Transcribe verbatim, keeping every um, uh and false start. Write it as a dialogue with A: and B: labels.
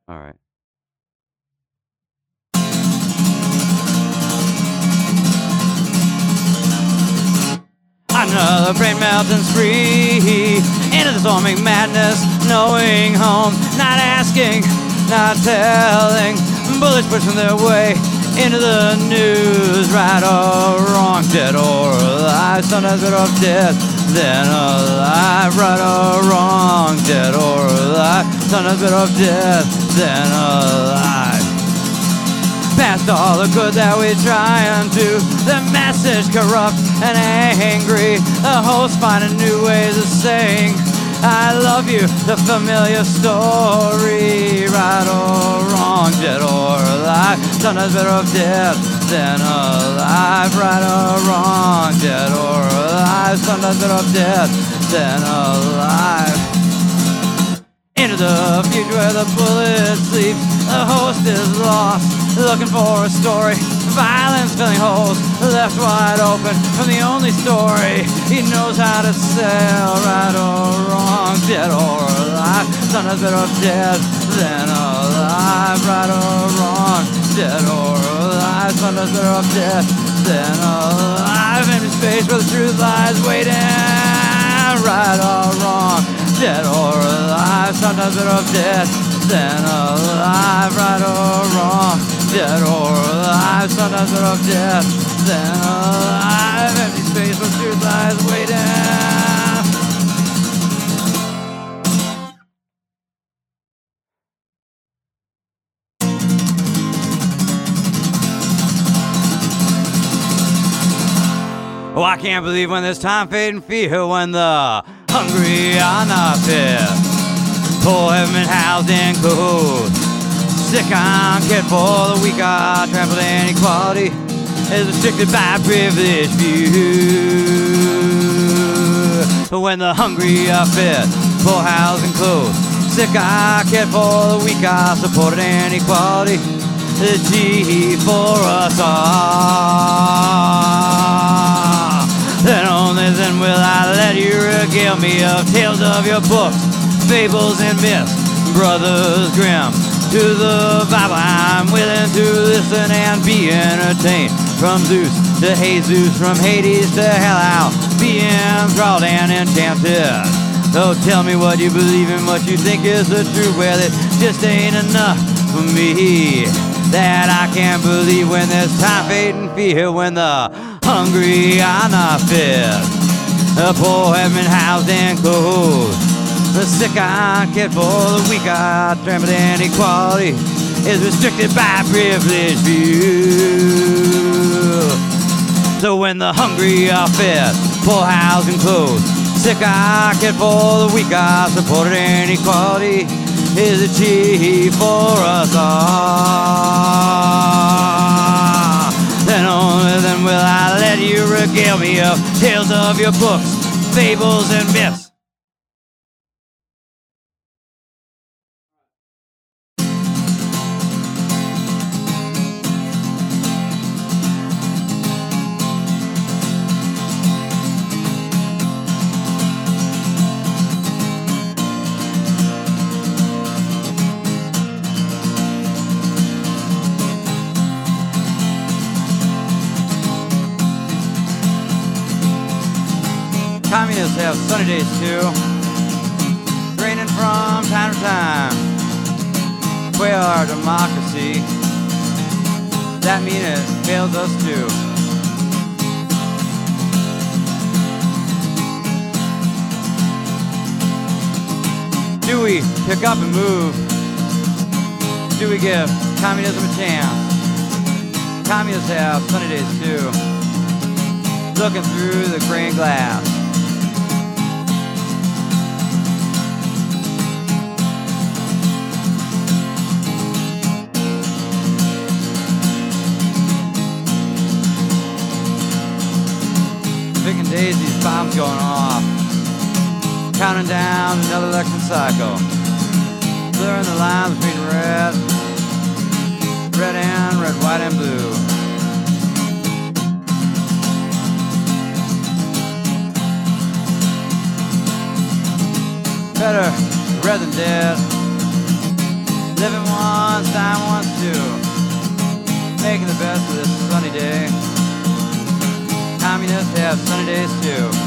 A: All right. Another brain melting spree into the storming madness, knowing home, not asking, not telling. Bullets pushing their way into the news, right or wrong, dead or alive. Sometimes better off dead than alive, right or wrong, dead or alive. Sometimes better off dead than alive. Past all the good that we try and do, the message corrupt and angry. The host finding new ways of saying I love you, the familiar story. Right or wrong, dead or alive. Sometimes better off dead than alive. Right or wrong, dead or alive. Sometimes better off dead than alive. Into the future where the bullet sleeps, the host is lost, looking for a story. Violence filling holes, left wide open from the only story he knows how to sell. Right or wrong, dead or alive. Sometimes better off dead than alive. Right or wrong, dead or alive. Sometimes better off dead than alive. Empty space where the truth lies waiting. Right or wrong, dead or alive. Sometimes better off dead than alive. Right or wrong, dead or alive. Sometimes better off dead than alive. Empty space where truth lies waiting. Oh, I can't believe when there's time, fate, and fear, when the hungry are not fed. Poor have been housed in cold. Sick on cared for, the weak are trampled, and equality is restricted by privileged few. But when the hungry are fed, poor housed and clothed, sick are cared for, the weak are supported, and equality is G for us all. Then only then will I let you regale me of tales of your books, fables and myths, Brothers Grimm. To the Bible I'm willing to listen and be entertained. From Zeus to Jesus, from Hades to hell, I'll be enthralled and enchanted. So tell me what you believe in, what you think is the truth. Well, it just ain't enough for me that I can't believe when there's time, fate, and fear, when the hungry are not fed, the poor have been housed and clothed, the sick are cared for, the weak are trampled, and equality is restricted by privileged few. So when the hungry are fed, poor housed and clothed, sick are cared for, the weak are supported, and equality is achieved for us all. Then only then will I let you regale me of tales of your books, fables and myths. Communists have sunny days too, raining from time to time. Quail our democracy, that mean it fails us too. Do we pick up and move? Do we give communism a chance? Communists have sunny days too, looking through the grain glass. Picking daisies, bombs going off, counting down another election cycle, blurring the lines between red, red and red, white and blue. Better red than dead, living one communists have sunny days too.